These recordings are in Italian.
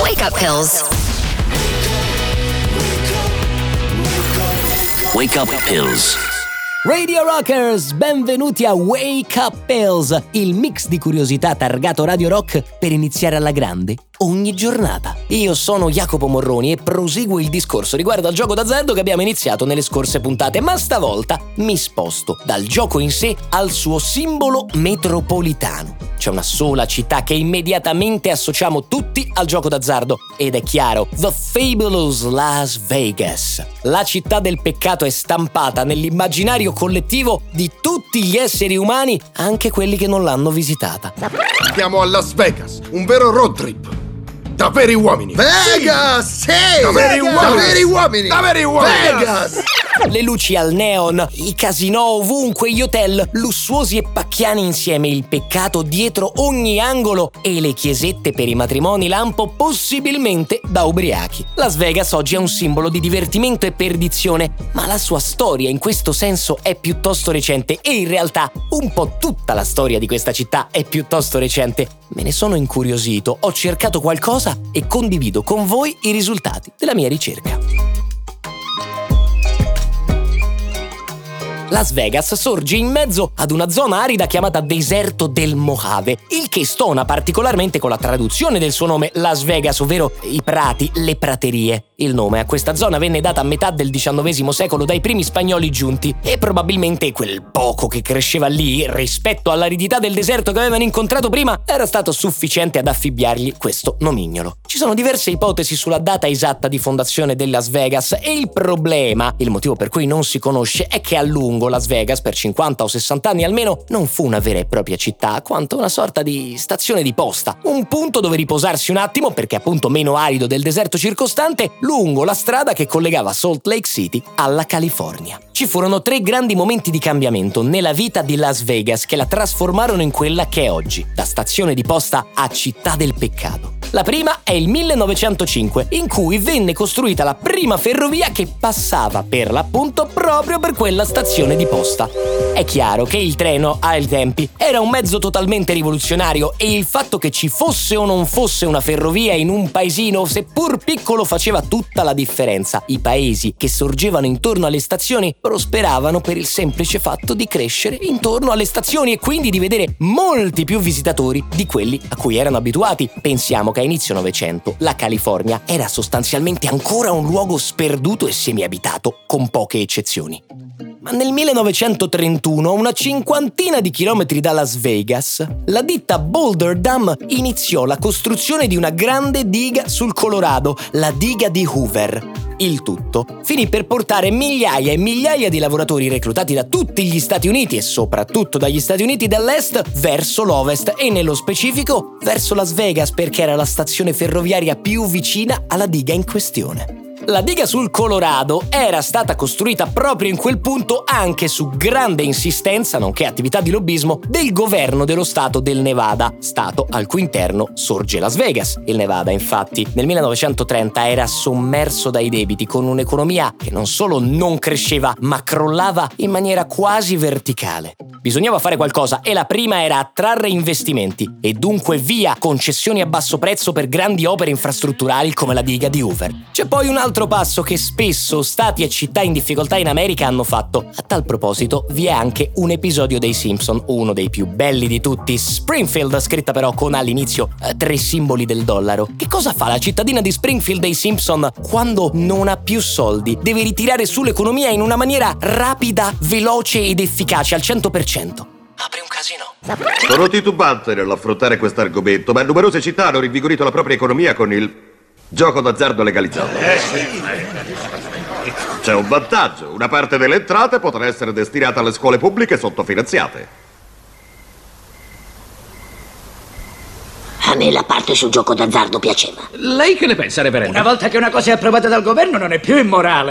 Wake up pills. Wake up pills. Radio Rockers, benvenuti a Wake Up Pills, il mix di curiosità targato Radio Rock per iniziare alla grande ogni giornata. Io sono Jacopo Morroni e proseguo il discorso riguardo al gioco d'azzardo che abbiamo iniziato nelle scorse puntate, ma stavolta mi sposto dal gioco in sé al suo simbolo metropolitano. C'è una sola città che immediatamente associamo tutti al gioco d'azzardo ed è chiaro, The Fabulous Las Vegas. La città del peccato è stampata nell'immaginario collettivo di tutti gli esseri umani, anche quelli che non l'hanno visitata. Siamo a Las Vegas, un vero road trip. Da veri uomini. Vegas! Sì! Da veri uomini! Da veri uomini! Da veri uomini! Vegas! Le luci al neon, i casinò ovunque, gli hotel lussuosi e pacchiani insieme, il peccato dietro ogni angolo e le chiesette per i matrimoni lampo possibilmente da ubriachi. Las Vegas oggi è un simbolo di divertimento e perdizione, ma la sua storia in questo senso è piuttosto recente e in realtà un po' tutta la storia di questa città è piuttosto recente. Me ne sono incuriosito, ho cercato qualcosa e condivido con voi i risultati della mia ricerca. Las Vegas sorge in mezzo ad una zona arida chiamata Deserto del Mojave, il che stona particolarmente con la traduzione del suo nome Las Vegas, ovvero i prati, le praterie. Il nome a questa zona venne data a metà del XIX secolo dai primi spagnoli giunti e probabilmente quel poco che cresceva lì rispetto all'aridità del deserto che avevano incontrato prima era stato sufficiente ad affibbiargli questo nomignolo. Ci sono diverse ipotesi sulla data esatta di fondazione del Las Vegas e il problema, il motivo per cui non si conosce, è che a lungo Las Vegas per 50 o 60 anni almeno non fu una vera e propria città, quanto una sorta di stazione di posta, un punto dove riposarsi un attimo perché appunto meno arido del deserto circostante lungo la strada che collegava Salt Lake City alla California. Ci furono 3 grandi momenti di cambiamento nella vita di Las Vegas che la trasformarono in quella che è oggi, da stazione di posta a città del peccato. La prima è il 1905, in cui venne costruita la prima ferrovia che passava per l'appunto proprio per quella stazione di posta. È chiaro che il treno, ai tempi, era un mezzo totalmente rivoluzionario e il fatto che ci fosse o non fosse una ferrovia in un paesino, seppur piccolo, faceva tutta la differenza. I paesi che sorgevano intorno alle stazioni prosperavano per il semplice fatto di crescere intorno alle stazioni e quindi di vedere molti più visitatori di quelli a cui erano abituati. Pensiamo che a inizio Novecento la California era sostanzialmente ancora un luogo sperduto e semiabitato, con poche eccezioni. Ma nel 1931, a una cinquantina di chilometri da Las Vegas, la ditta Boulder Dam iniziò la costruzione di una grande diga sul Colorado, la diga di Hoover. Il tutto finì per portare migliaia e migliaia di lavoratori reclutati da tutti gli Stati Uniti e soprattutto dagli Stati Uniti dell'Est verso l'Ovest e nello specifico verso Las Vegas perché era la stazione ferroviaria più vicina alla diga in questione. La diga sul Colorado era stata costruita proprio in quel punto anche su grande insistenza, nonché attività di lobbismo, del governo dello stato del Nevada, stato al cui interno sorge Las Vegas. Il Nevada, infatti, nel 1930 era sommerso dai debiti, con un'economia che non solo non cresceva, ma crollava in maniera quasi verticale. Bisognava fare qualcosa e la prima era attrarre investimenti e dunque via concessioni a basso prezzo per grandi opere infrastrutturali come la diga di Hoover. C'è poi un altro passo che spesso stati e città in difficoltà in America hanno fatto. A tal proposito vi è anche un episodio dei Simpson, uno dei più belli di tutti, Springfield, scritta però con all'inizio 3 simboli del dollaro. Che cosa fa la cittadina di Springfield dei Simpson quando non ha più soldi? Deve ritirare su l'economia in una maniera rapida, veloce ed efficace al 100%. Apri un casino. Sono titubante nell'affrontare questo argomento, ma numerose città hanno rinvigorito la propria economia con il gioco d'azzardo legalizzato. C'è un vantaggio: una parte delle entrate potrà essere destinata alle scuole pubbliche sottofinanziate. A me la parte sul gioco d'azzardo piaceva. Lei che ne pensa, reverendo? Una volta che una cosa è approvata dal governo non è più immorale.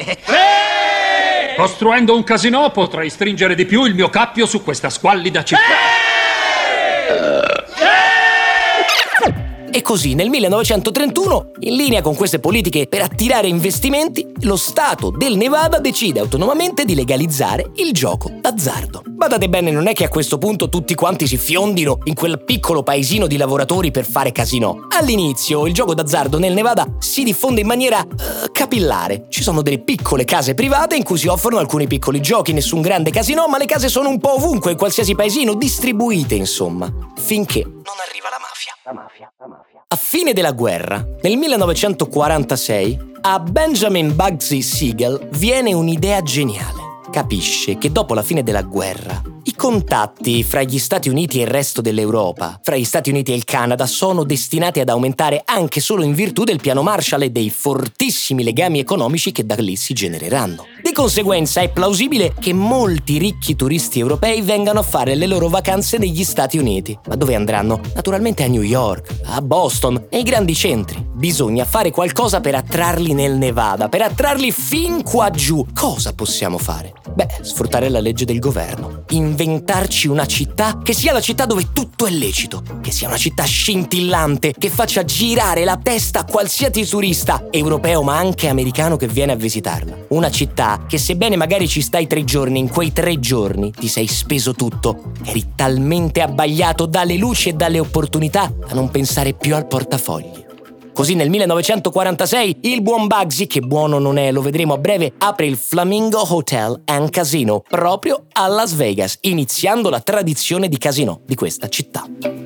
Costruendo un casinò potrei stringere di più il mio cappio su questa squallida città. E così nel 1931, in linea con queste politiche per attirare investimenti, lo Stato del Nevada decide autonomamente di legalizzare il gioco d'azzardo. Badate bene, non è che a questo punto tutti quanti si fiondino in quel piccolo paesino di lavoratori per fare casinò. All'inizio il gioco d'azzardo nel Nevada si diffonde in maniera capillare. Ci sono delle piccole case private in cui si offrono alcuni piccoli giochi, nessun grande casinò, ma le case sono un po' ovunque, in qualsiasi paesino, distribuite insomma, finché non arriva la mafia. A fine della guerra, nel 1946, a Benjamin Bugsy Siegel viene un'idea geniale. Capisce che dopo la fine della guerra i contatti fra gli Stati Uniti e il resto dell'Europa, fra gli Stati Uniti e il Canada, sono destinati ad aumentare anche solo in virtù del piano Marshall e dei fortissimi legami economici che da lì si genereranno. Di conseguenza è plausibile che molti ricchi turisti europei vengano a fare le loro vacanze negli Stati Uniti. Ma dove andranno? Naturalmente a New York, a Boston e ai grandi centri. Bisogna fare qualcosa per attrarli nel Nevada, per attrarli fin qua giù. Cosa possiamo fare? Beh, sfruttare la legge del governo. Inventarci una città che sia la città dove tutto è lecito, che sia una città scintillante, che faccia girare la testa a qualsiasi turista, europeo ma anche americano che viene a visitarla. Una città che, sebbene magari ci stai 3 giorni, in quei 3 giorni ti sei speso tutto, eri talmente abbagliato dalle luci e dalle opportunità da non pensare più al portafogli. Così nel 1946 il buon Bugsy, che buono non è, lo vedremo a breve, apre il Flamingo Hotel and Casino proprio a Las Vegas, iniziando la tradizione di casinò di questa città.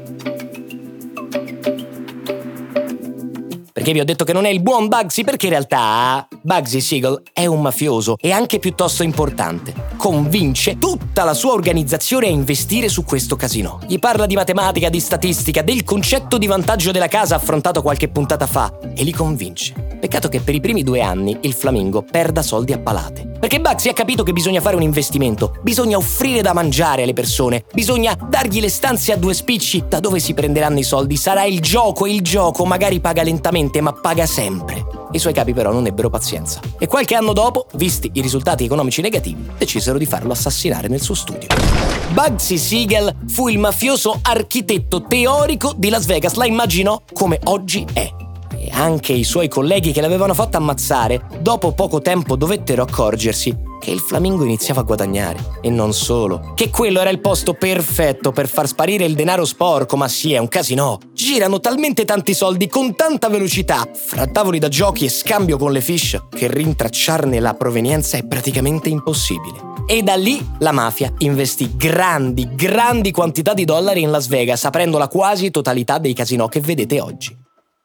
Perché vi ho detto che non è il buon Bugsy? Perché in realtà Bugsy Siegel è un mafioso e anche piuttosto importante. Convince tutta la sua organizzazione a investire su questo casinò. Gli parla di matematica, di statistica, del concetto di vantaggio della casa affrontato qualche puntata fa e li convince. Peccato che per i primi 2 anni il Flamingo perda soldi a palate. Perché Bugsy ha capito che bisogna fare un investimento, bisogna offrire da mangiare alle persone, bisogna dargli le stanze a 2 spicci. Da dove si prenderanno i soldi? Sarà il gioco magari paga lentamente ma paga sempre. I suoi capi però non ebbero pazienza e qualche anno dopo, visti i risultati economici negativi, decisero di farlo assassinare nel suo studio. Bugsy Siegel fu il mafioso architetto teorico di Las Vegas, la immaginò come oggi è. E anche i suoi colleghi che l'avevano fatto ammazzare, dopo poco tempo dovettero accorgersi che il Flamingo iniziava a guadagnare. E non solo, che quello era il posto perfetto per far sparire il denaro sporco, ma sì, è un casinò. Girano talmente tanti soldi con tanta velocità, fra tavoli da giochi e scambio con le fish, che rintracciarne la provenienza è praticamente impossibile. E da lì la mafia investì grandi quantità di dollari in Las Vegas, aprendo la quasi totalità dei casinò che vedete oggi.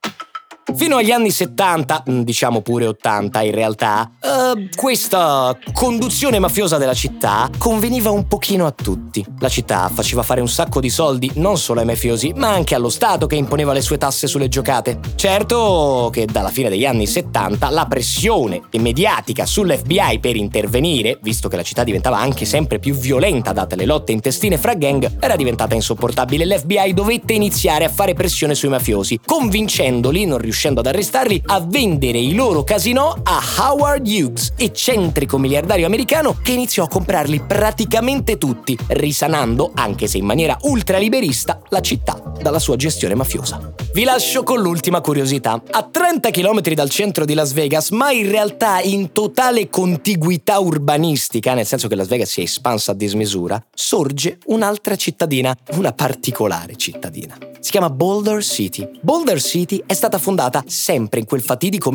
Fino agli anni 70, diciamo pure 80 in realtà, questa conduzione mafiosa della città conveniva un pochino a tutti. La città faceva fare un sacco di soldi non solo ai mafiosi, ma anche allo Stato che imponeva le sue tasse sulle giocate. Certo che dalla fine degli anni 70 la pressione mediatica sull'FBI per intervenire, visto che la città diventava anche sempre più violenta date le lotte intestine fra gang, era diventata insopportabile. L'FBI dovette iniziare a fare pressione sui mafiosi, convincendoli, non riuscendo ad arrestarli, a vendere i loro casinò a Howard Hughes, eccentrico miliardario americano che iniziò a comprarli praticamente tutti, risanando, anche se in maniera ultraliberista, la città dalla sua gestione mafiosa. Vi lascio con l'ultima curiosità. A 30 km dal centro di Las Vegas, ma in realtà in totale contiguità urbanistica, nel senso che Las Vegas si è espansa a dismisura, sorge un'altra cittadina, una particolare cittadina. Si chiama Boulder City. Boulder City è stata fondata sempre in quel fatidico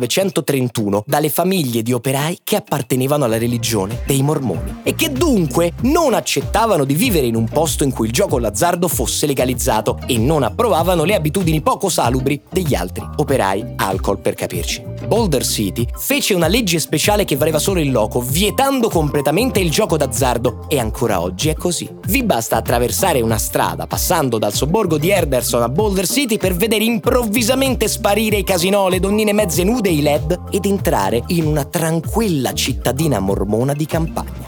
1931 dalle famiglie di operai che appartenevano alla religione dei mormoni e che dunque non accettavano di vivere in un posto in cui il gioco d'azzardo fosse legalizzato e non approvavano le abitudini poco salubri degli altri operai, alcol per capirci. Boulder City fece una legge speciale che valeva solo in loco, vietando completamente il gioco d'azzardo e ancora oggi è così. Vi basta attraversare una strada passando dal sobborgo di Henderson a Boulder City per vedere improvvisamente sparire i casinò, le donnine mezze nude e i LED ed entrare in una tranquilla cittadina mormona di campagna.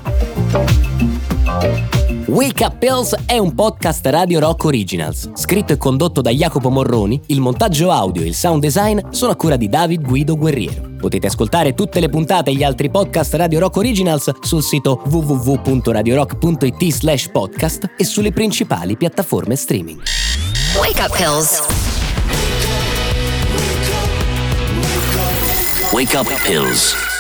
Wake Up Pills è un podcast Radio Rock Originals, scritto e condotto da Jacopo Morroni. Il montaggio audio e il sound design sono a cura di David Guido Guerriero. Potete ascoltare tutte le puntate e gli altri podcast Radio Rock Originals sul sito www.radiorock.it/podcast e sulle principali piattaforme streaming. Wake Up Pills. Wake Up Pills.